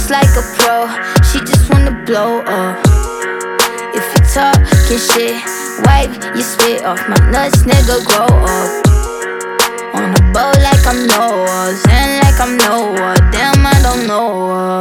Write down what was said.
just like a pro, she just wanna blow up. If you talkin' shit, wipe your spit off my nuts, nigga, grow up. On a boat like I'm Noah, Zen like I'm Noah, damn I don't know